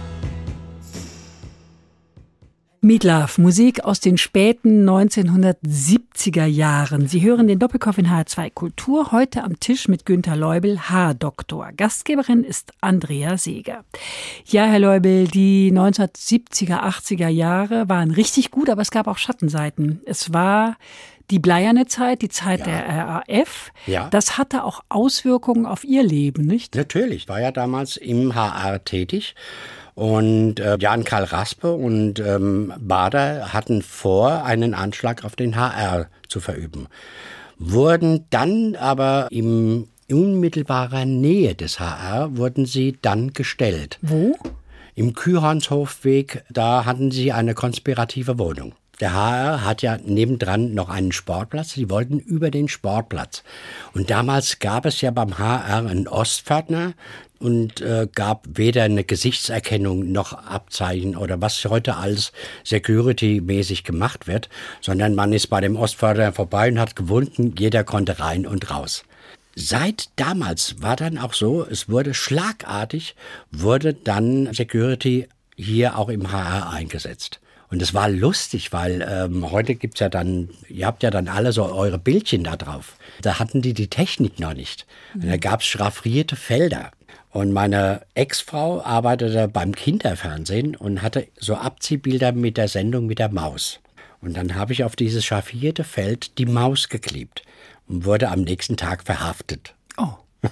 Meat Loaf, Musik aus den späten neunzehnhundertsiebziger Jahren. Sie hören den Doppelkopf in H R zwei Kultur, heute am Tisch mit Günter Leubel, Haardoktor. Gastgeberin ist Andrea Seeger. Ja, Herr Leubel, die neunzehnhundertsiebziger, achtziger Jahre waren richtig gut, aber es gab auch Schattenseiten. Es war die bleierne Zeit, die Zeit ja. der R A F. Ja. Das hatte auch Auswirkungen auf Ihr Leben, nicht? Natürlich, ich war ja damals im H R tätig. Und äh, Jan-Karl Raspe und ähm, Bader hatten vor, einen Anschlag auf den H R zu verüben. Wurden dann aber in unmittelbarer Nähe des H R, wurden sie dann gestellt. Wo? Im Kühhornshofweg, da hatten sie eine konspirative Wohnung. Der H R hat ja nebendran noch einen Sportplatz. Die wollten über den Sportplatz. Und damals gab es ja beim H R einen Ostpförtner und äh, gab weder eine Gesichtserkennung noch Abzeichen oder was heute alles security-mäßig gemacht wird, sondern man ist bei dem Ostpförtner vorbei und hat gewunken, jeder konnte rein und raus. Seit damals war dann auch so, es wurde schlagartig, wurde dann Security hier auch im H R eingesetzt. Und es war lustig, weil ähm, heute gibt's ja dann, ihr habt ja dann alle so eure Bildchen da drauf. Da hatten die die Technik noch nicht. Und da gab's schraffrierte Felder. Und meine Ex-Frau arbeitete beim Kinderfernsehen und hatte so Abziehbilder mit der Sendung mit der Maus. Und dann habe ich auf dieses schraffierte Feld die Maus geklebt und wurde am nächsten Tag verhaftet. Oh.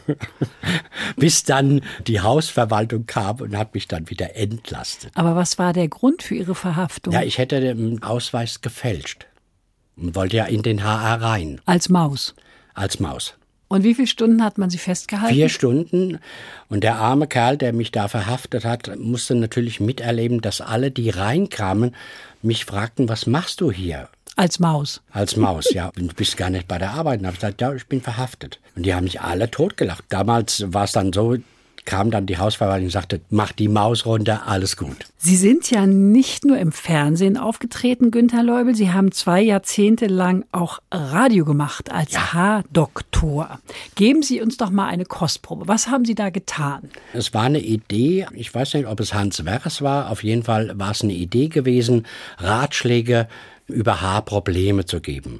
Bis dann die Hausverwaltung kam und hat mich dann wieder entlastet. Aber was war der Grund für Ihre Verhaftung? Ja, ich hätte den Ausweis gefälscht und wollte ja in den H R rein. Als Maus? Als Maus. Und wie viele Stunden hat man Sie festgehalten? Vier Stunden. Und der arme Kerl, der mich da verhaftet hat, musste natürlich miterleben, dass alle, die reinkamen, mich fragten, was machst du hier? Als Maus? Als Maus, ja. Du bist gar nicht bei der Arbeit. Und habe gesagt, ja, ich bin verhaftet. Und die haben mich alle totgelacht. Damals war es dann so, kam dann die Hausverwaltung und sagte, mach die Maus runter, alles gut. Sie sind ja nicht nur im Fernsehen aufgetreten, Günter Leubel. Sie haben zwei Jahrzehnte lang auch Radio gemacht als ja. Haardoktor. Geben Sie uns doch mal eine Kostprobe. Was haben Sie da getan? Es war eine Idee, ich weiß nicht, ob es Hans Wers war, auf jeden Fall war es eine Idee gewesen, Ratschläge über Haarprobleme zu geben.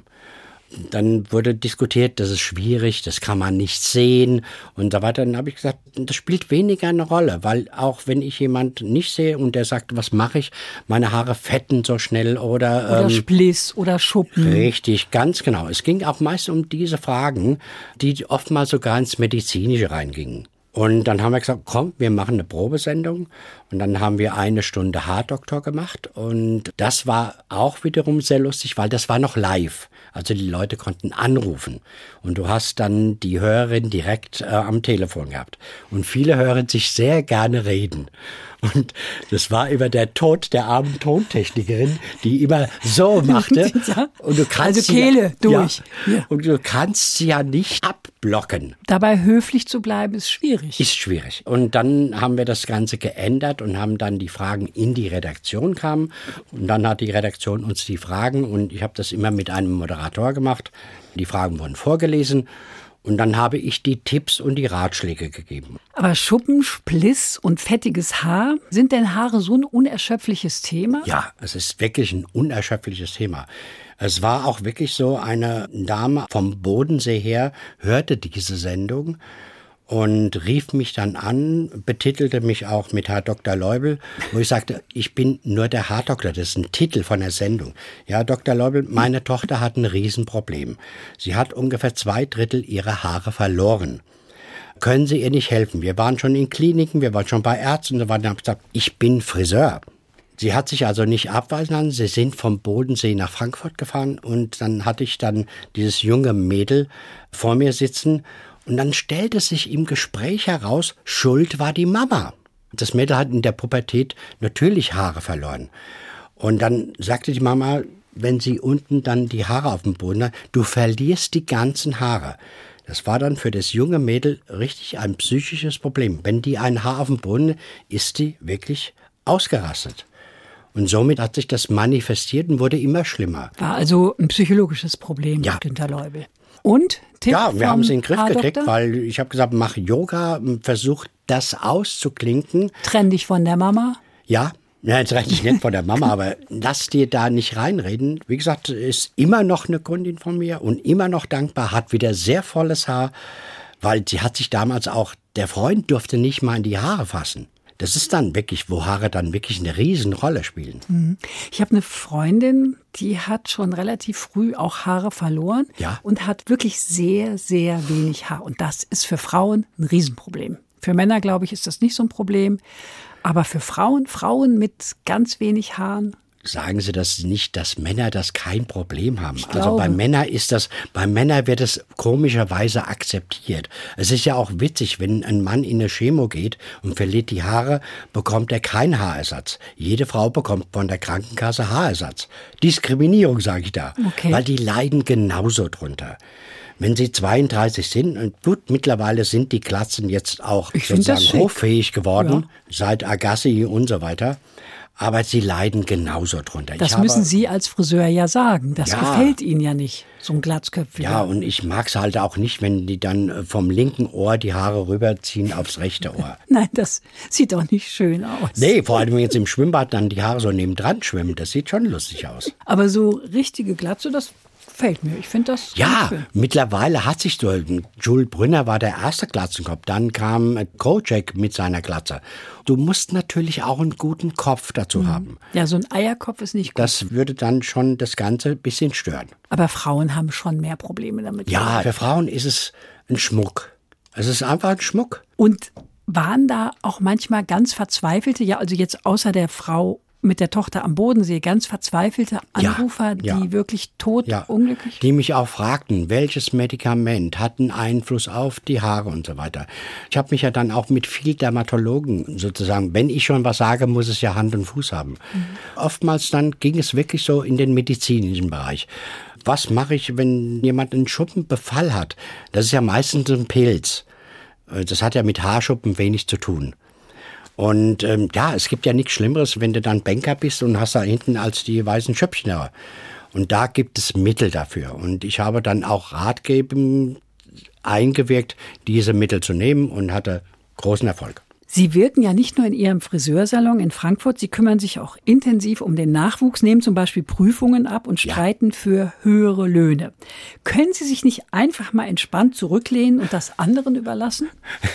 Dann wurde diskutiert, das ist schwierig, das kann man nicht sehen und so weiter. Dann habe ich gesagt, das spielt weniger eine Rolle, weil auch wenn ich jemand nicht sehe und der sagt, was mache ich, meine Haare fetten so schnell oder... Oder ähm, Spliss oder Schuppen. Richtig, ganz genau. Es ging auch meist um diese Fragen, die oftmals sogar ins Medizinische reingingen. Und dann haben wir gesagt, komm, wir machen eine Probesendung. Und dann haben wir eine Stunde Haardoktor gemacht. Und das war auch wiederum sehr lustig, weil das war noch live. Also die Leute konnten anrufen. Und du hast dann die Hörerin direkt äh, am Telefon gehabt. Und viele hören sich sehr gerne reden. Und das war immer der Tod der armen Tontechnikerin, die immer so machte. Ja. Und du kannst also Kehle ja, durch. Ja, und du kannst sie ja nicht abblocken. Dabei höflich zu bleiben ist schwierig. Ist schwierig. Und dann haben wir das Ganze geändert und haben dann die Fragen in die Redaktion kamen. Und dann hat die Redaktion uns die Fragen, und ich habe das immer mit einem Moderator gemacht. Die Fragen wurden vorgelesen. Und dann habe ich die Tipps und die Ratschläge gegeben. Aber Schuppen, Spliss und fettiges Haar, sind denn Haare so ein unerschöpfliches Thema? Ja, es ist wirklich ein unerschöpfliches Thema. Es war auch wirklich so, eine Dame vom Bodensee her hörte diese Sendung und rief mich dann an, betitelte mich auch mit Herr Doktor Leubel, wo ich sagte, ich bin nur der Haardoktor, das ist ein Titel von der Sendung. Ja, Doktor Leubel, meine Tochter hat ein Riesenproblem. Sie hat ungefähr zwei Drittel ihrer Haare verloren. Können Sie ihr nicht helfen? Wir waren schon in Kliniken, wir waren schon bei Ärzten und so weiter. Ich habe gesagt, ich bin Friseur. Sie hat sich also nicht abweisen lassen. Sie sind vom Bodensee nach Frankfurt gefahren und dann hatte ich dann dieses junge Mädel vor mir sitzen. Und dann stellte sich im Gespräch heraus, schuld war die Mama. Das Mädel hat in der Pubertät natürlich Haare verloren. Und dann sagte die Mama, wenn sie unten dann die Haare auf dem Boden hat, du verlierst die ganzen Haare. Das war dann für das junge Mädel richtig ein psychisches Problem. Wenn die ein Haar auf dem Boden, ist die wirklich ausgerastet. Und somit hat sich das manifestiert und wurde immer schlimmer. War also ein psychologisches Problem, ja. Günter Leubel. Und Tipp Ja, wir haben es in den Griff Haardoktor? gekriegt, weil ich habe gesagt, mach Yoga, versuch das auszuklinken. Trenn dich von der Mama. Ja, ja, jetzt rede ich nicht von der Mama, aber lass dir da nicht reinreden. Wie gesagt, ist immer noch eine Kundin von mir und immer noch dankbar, hat wieder sehr volles Haar, weil sie hat sich damals auch, der Freund durfte nicht mal in die Haare fassen. Das ist dann wirklich, wo Haare dann wirklich eine Riesenrolle spielen. Ich habe eine Freundin, die hat schon relativ früh auch Haare verloren Ja. und hat wirklich sehr, sehr wenig Haar. Und das ist für Frauen ein Riesenproblem. Für Männer, glaube ich, ist das nicht so ein Problem. Aber für Frauen, Frauen mit ganz wenig Haaren? Sagen Sie das nicht, dass Männer das kein Problem haben. Ich Also glaube. bei Männern ist das, bei Männern wird es komischerweise akzeptiert. Es ist ja auch witzig, wenn ein Mann in eine Chemo geht und verliert die Haare, bekommt er keinen Haarersatz. Jede Frau bekommt von der Krankenkasse Haarersatz. Diskriminierung, sage ich da. Okay. Weil die leiden genauso drunter. Wenn sie zweiunddreißig sind, und gut, mittlerweile sind die Glatzen jetzt auch Ich find das sozusagen schick. hoffähig geworden, seit Agassi und so weiter. Aber sie leiden genauso drunter. Das ich müssen habe, Sie als Friseur ja sagen. Das Ja. gefällt Ihnen ja nicht, so ein Glatzköpfiger. Ja, und ich mag es halt auch nicht, wenn die dann vom linken Ohr die Haare rüberziehen aufs rechte Ohr. Nein, das sieht doch nicht schön aus. Nee, vor allem wenn jetzt im Schwimmbad dann die Haare so nebendran schwimmen, das sieht schon lustig aus. Aber so richtige Glatze, das gefällt mir. Ich finde das Ja, ganz schön. mittlerweile hat sich so, Jules Brünner war der erste Glatzenkopf, dann kam Kojak mit seiner Glatze. Du musst natürlich auch einen guten Kopf dazu haben. Ja, so ein Eierkopf ist nicht gut. Das würde dann schon das Ganze ein bisschen stören. Aber Frauen haben schon mehr Probleme damit. Ja, für Frauen ist es ein Schmuck. Es ist einfach ein Schmuck. Und waren da auch manchmal ganz verzweifelte, ja, also jetzt außer der Frau mit der Tochter am Bodensee, ganz verzweifelte Anrufer, ja. die wirklich tot, Ja, unglücklich? die mich auch fragten, welches Medikament hat einen Einfluss auf die Haare und so weiter. Ich habe mich ja dann auch mit viel Dermatologen sozusagen, wenn ich schon was sage, muss es ja Hand und Fuß haben. Mhm. Oftmals dann ging es wirklich so in den medizinischen Bereich. Was mache ich, wenn jemand einen Schuppenbefall hat? Das ist ja meistens ein Pilz. Das hat ja mit Haarschuppen wenig zu tun. Und ähm, ja, es gibt ja nichts Schlimmeres, wenn du dann Banker bist und hast da hinten als die weißen Schöppchen. Und da gibt es Mittel dafür. Und ich habe dann auch Ratgeber eingewirkt, diese Mittel zu nehmen und hatte großen Erfolg. Sie wirken ja nicht nur in Ihrem Friseursalon in Frankfurt, Sie kümmern sich auch intensiv um den Nachwuchs, nehmen zum Beispiel Prüfungen ab und streiten ja. für höhere Löhne. Können Sie sich nicht einfach mal entspannt zurücklehnen und das anderen überlassen?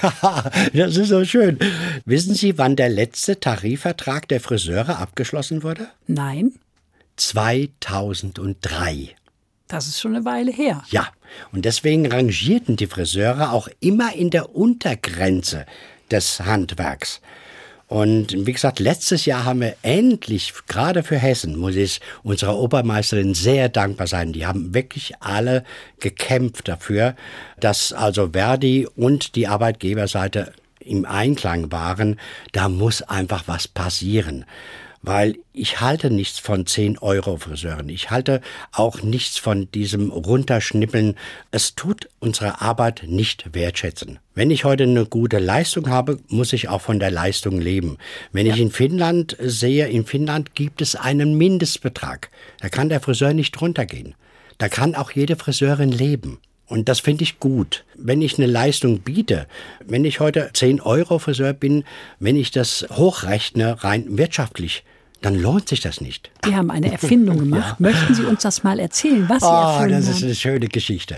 Das ist so schön. Wissen Sie, wann der letzte Tarifvertrag der Friseure abgeschlossen wurde? Nein. zweitausenddrei. Das ist schon eine Weile her. Ja, und deswegen rangierten die Friseure auch immer in der Untergrenze des Handwerks. Und wie gesagt, letztes Jahr haben wir endlich, gerade für Hessen, muss ich unserer Obermeisterin sehr dankbar sein. Die haben wirklich alle gekämpft dafür, dass also Verdi und die Arbeitgeberseite im Einklang waren. Da muss einfach was passieren. Weil ich halte nichts von zehn Euro Friseuren. Ich halte auch nichts von diesem Runterschnippeln. Es tut unsere Arbeit nicht wertschätzen. Wenn ich heute eine gute Leistung habe, muss ich auch von der Leistung leben. Wenn ja. ich in Finnland sehe, in Finnland gibt es einen Mindestbetrag. Da kann der Friseur nicht runtergehen. Da kann auch jede Friseurin leben. Und das finde ich gut. Wenn ich eine Leistung biete, wenn ich heute zehn Euro Friseur bin, wenn ich das hochrechne, rein wirtschaftlich, dann lohnt sich das nicht. Sie haben eine Erfindung gemacht. Ja. Möchten Sie uns das mal erzählen, was Sie oh, erfunden haben? Das ist eine schöne Geschichte.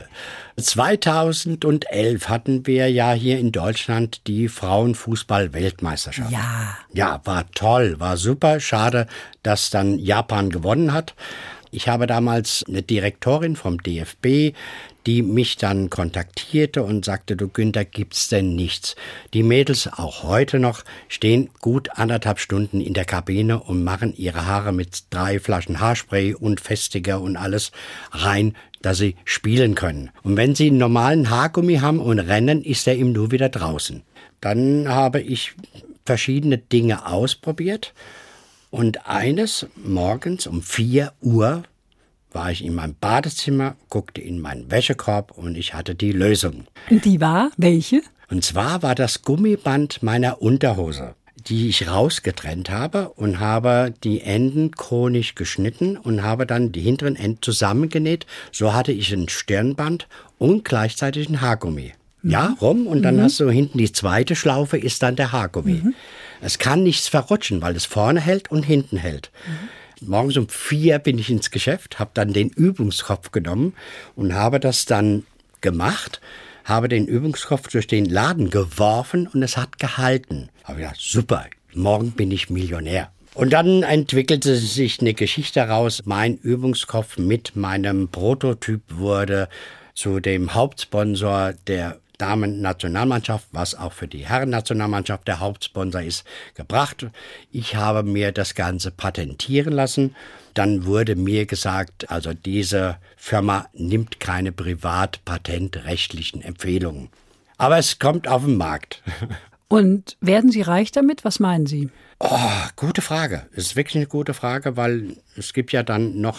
zweitausendelf hatten wir ja hier in Deutschland die Frauenfußball-Weltmeisterschaft. Ja. Ja, war toll, war super. Schade, dass dann Japan gewonnen hat. Ich habe damals eine Direktorin vom D F B, die mich dann kontaktierte und sagte, du Günther, gibt's denn nichts? Die Mädels, auch heute noch, stehen gut anderthalb Stunden in der Kabine und machen ihre Haare mit drei Flaschen Haarspray und Festiger und alles rein, dass sie spielen können. Und wenn sie einen normalen Haargummi haben und rennen, ist er ihm nur wieder draußen. Dann habe ich verschiedene Dinge ausprobiert. Und eines morgens um vier Uhr war ich in meinem Badezimmer, guckte in meinen Wäschekorb und ich hatte die Lösung. Und die war welche? Und zwar war das Gummiband meiner Unterhose, die ich rausgetrennt habe und habe die Enden konisch geschnitten und habe dann die hinteren Enden zusammengenäht. So hatte ich ein Stirnband und gleichzeitig ein Haargummi. Mhm. Ja, rum und dann mhm. hast du hinten die zweite Schlaufe, ist dann der Haargummi. Mhm. Es kann nichts verrutschen, weil es vorne hält und hinten hält. Mhm. Morgens um vier bin ich ins Geschäft, habe dann den Übungskopf genommen und habe das dann gemacht, habe den Übungskopf durch den Laden geworfen und es hat gehalten. Habe gedacht, super, morgen bin ich Millionär. Und dann entwickelte sich eine Geschichte heraus. Mein Übungskopf mit meinem Prototyp wurde zu dem Hauptsponsor der Damen-Nationalmannschaft, was auch für die Herren-Nationalmannschaft der Hauptsponsor ist, gebracht. Ich habe mir das Ganze patentieren lassen. Dann wurde mir gesagt, also diese Firma nimmt keine privat-patentrechtlichen Empfehlungen. Aber es kommt auf den Markt. Und werden Sie reich damit? Was meinen Sie? Oh, gute Frage. Es ist wirklich eine gute Frage, weil es gibt ja dann noch,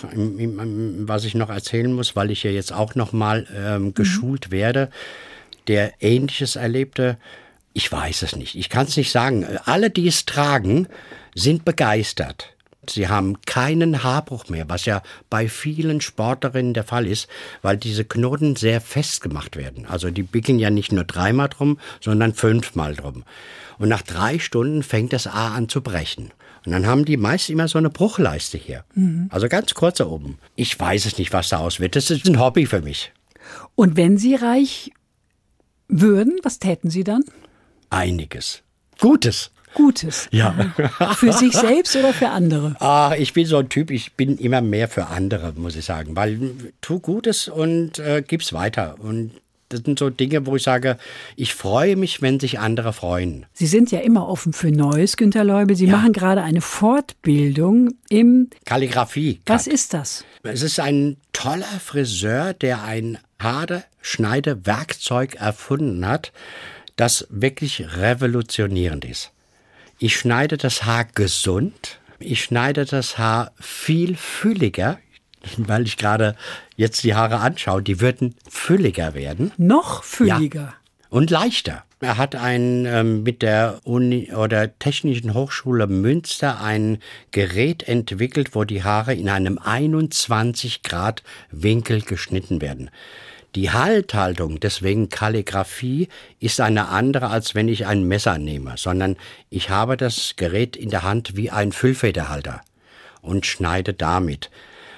was ich noch erzählen muss, weil ich ja jetzt auch noch mal ähm, geschult mhm. werde, der Ähnliches erlebte. Ich weiß es nicht. Ich kann es nicht sagen. Alle, die es tragen, sind begeistert. Sie haben keinen Haarbruch mehr, was ja bei vielen Sportlerinnen der Fall ist, weil diese Knoten sehr fest gemacht werden. Also die wickeln ja nicht nur dreimal drum, sondern fünfmal drum. Und nach drei Stunden fängt das A an zu brechen. Und dann haben die meist immer so eine Bruchleiste hier. Mhm. Also ganz kurz da oben. Ich weiß es nicht, was daraus wird. Das ist ein Hobby für mich. Und wenn Sie reich würden, was täten Sie dann? Einiges. Gutes. Gutes. Ja. Für sich selbst oder für andere? Ah, ich bin so ein Typ, ich bin immer mehr für andere, muss ich sagen. Weil tu Gutes und äh, gib's weiter. Und das sind so Dinge, wo ich sage, ich freue mich, wenn sich andere freuen. Sie sind ja immer offen für Neues, Günter Leubel. Sie ja. machen gerade eine Fortbildung im Kalligraphie. Was ist das? Es ist ein toller Friseur, der ein Haare-Schneidewerkzeug erfunden hat, das wirklich revolutionierend ist. Ich schneide das Haar gesund, ich schneide das Haar viel fülliger, weil ich gerade jetzt die Haare anschaue, die würden fülliger werden. Noch fülliger? Ja. Und leichter. Er hat ein, ähm, mit der Uni oder Technischen Hochschule Münster ein Gerät entwickelt, wo die Haare in einem einundzwanzig Grad Winkel geschnitten werden. Die Halthaltung, deswegen Kalligraphie, ist eine andere, als wenn ich ein Messer nehme, sondern ich habe das Gerät in der Hand wie ein Füllfederhalter und schneide damit.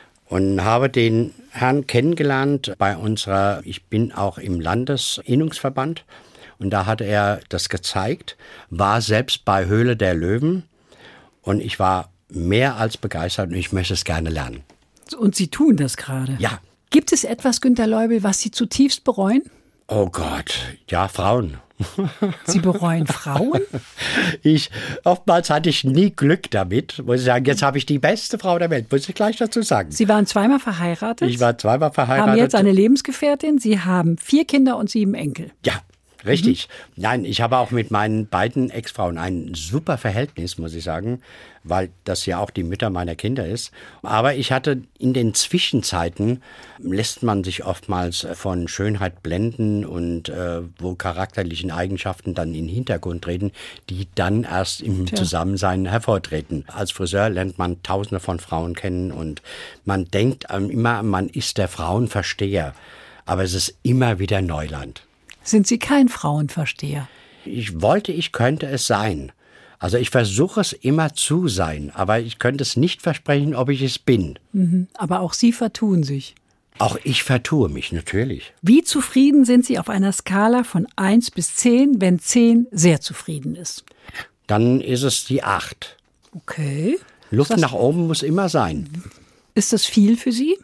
Und habe den Herrn kennengelernt bei unserer, ich bin auch im Landesinnungsverband, und da hat er das gezeigt, war selbst bei Höhle der Löwen und ich war mehr als begeistert und ich möchte es gerne lernen. Und Sie tun das gerade? Ja. Gibt es etwas, Günter Leubel, was Sie zutiefst bereuen? Oh Gott, ja, Frauen. Sie bereuen Frauen? Ich, oftmals hatte ich nie Glück damit, muss ich sagen. Jetzt habe ich die beste Frau der Welt, muss ich gleich dazu sagen. Sie waren zweimal verheiratet? Ich war zweimal verheiratet. Haben jetzt eine Lebensgefährtin, Sie haben vier Kinder und sieben Enkel. Ja. Richtig. Mhm. Nein, ich habe auch mit meinen beiden Ex-Frauen ein super Verhältnis, muss ich sagen, weil das ja auch die Mütter meiner Kinder ist. Aber ich hatte in den Zwischenzeiten, lässt man sich oftmals von Schönheit blenden und äh, wo charakterlichen Eigenschaften dann in den Hintergrund treten, die dann erst im Tja. Zusammensein hervortreten. Als Friseur lernt man Tausende von Frauen kennen und man denkt immer, man ist der Frauenversteher. Aber es ist immer wieder Neuland. Sind Sie kein Frauenversteher? Ich wollte, ich könnte es sein. Also ich versuche es immer zu sein, aber ich könnte es nicht versprechen, ob ich es bin. Mhm, aber auch Sie vertun sich. Auch ich vertue mich, natürlich. Wie zufrieden sind Sie auf einer Skala von eins bis zehn, wenn zehn sehr zufrieden ist? Dann ist es die acht. Okay. Luft nach oben muss immer sein. Ist das viel für Sie?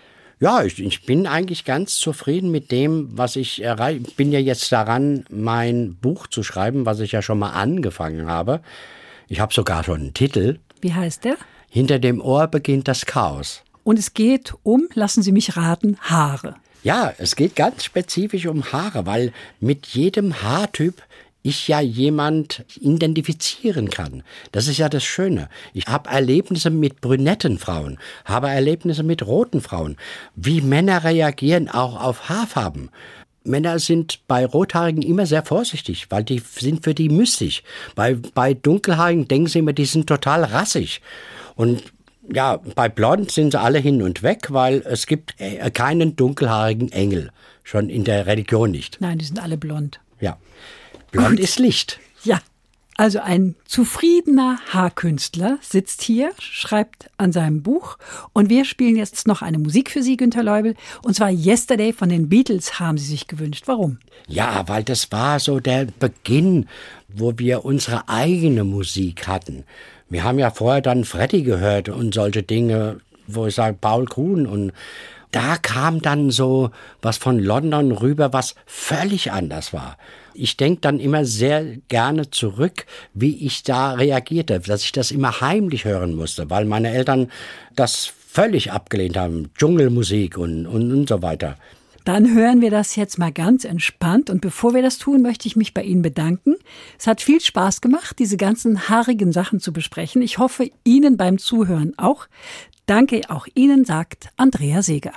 Ja, ich, ich bin eigentlich ganz zufrieden mit dem, was ich erreiche. Ich bin ja jetzt daran, mein Buch zu schreiben, was ich ja schon mal angefangen habe. Ich habe sogar schon einen Titel. Wie heißt der? Hinter dem Ohr beginnt das Chaos. Und es geht um, lassen Sie mich raten, Haare. Ja, es geht ganz spezifisch um Haare, weil mit jedem Haartyp ich ja jemand identifizieren kann. Das ist ja das Schöne. Ich habe Erlebnisse mit brünetten Frauen, habe Erlebnisse mit roten Frauen. Wie Männer reagieren auch auf Haarfarben. Männer sind bei Rothaarigen immer sehr vorsichtig, weil die sind für die mystisch. Bei, bei Dunkelhaarigen denken sie immer, die sind total rassig. Und ja, bei Blond sind sie alle hin und weg, weil es gibt keinen dunkelhaarigen Engel. Schon in der Religion nicht. Nein, die sind alle blond. Ja. Blond ist Licht. Ja, also ein zufriedener Haarkünstler sitzt hier, schreibt an seinem Buch und wir spielen jetzt noch eine Musik für Sie, Günter Leubel, und zwar Yesterday von den Beatles haben Sie sich gewünscht. Warum? Ja, weil das war so der Beginn, wo wir unsere eigene Musik hatten. Wir haben ja vorher dann Freddie gehört und solche Dinge, wo ich sage, Paul Kuhn und Da kam dann so was von London rüber, was völlig anders war. Ich denke dann immer sehr gerne zurück, wie ich da reagierte, dass ich das immer heimlich hören musste, weil meine Eltern das völlig abgelehnt haben, Dschungelmusik und, und, und so weiter. Dann hören wir das jetzt mal ganz entspannt. Und bevor wir das tun, möchte ich mich bei Ihnen bedanken. Es hat viel Spaß gemacht, diese ganzen haarigen Sachen zu besprechen. Ich hoffe, Ihnen beim Zuhören auch. Danke auch Ihnen, sagt Andrea Seeger.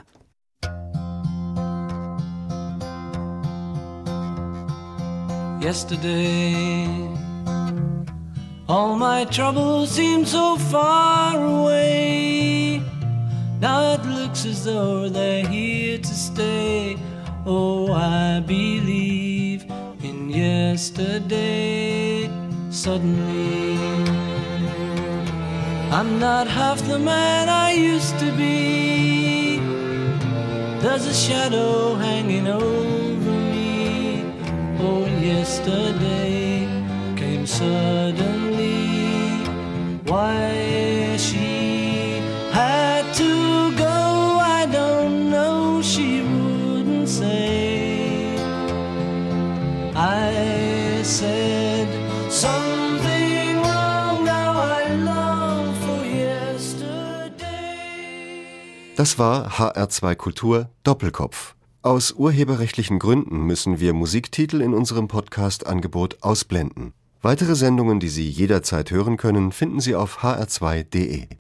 Yesterday, all my troubles seem so far away. Now it looks as though they're here to stay. Oh, I believe in yesterday. Suddenly, I'm not half the man I used to be. There's a shadow hanging over me. Oh, yesterday came suddenly. Why she had to go, I don't know, she wouldn't say. I said something wrong, now I long for yesterday. Das war H R zwei Kultur Doppelkopf. Aus urheberrechtlichen Gründen müssen wir Musiktitel in unserem Podcast-Angebot ausblenden. Weitere Sendungen, die Sie jederzeit hören können, finden Sie auf h r zwei punkt d e.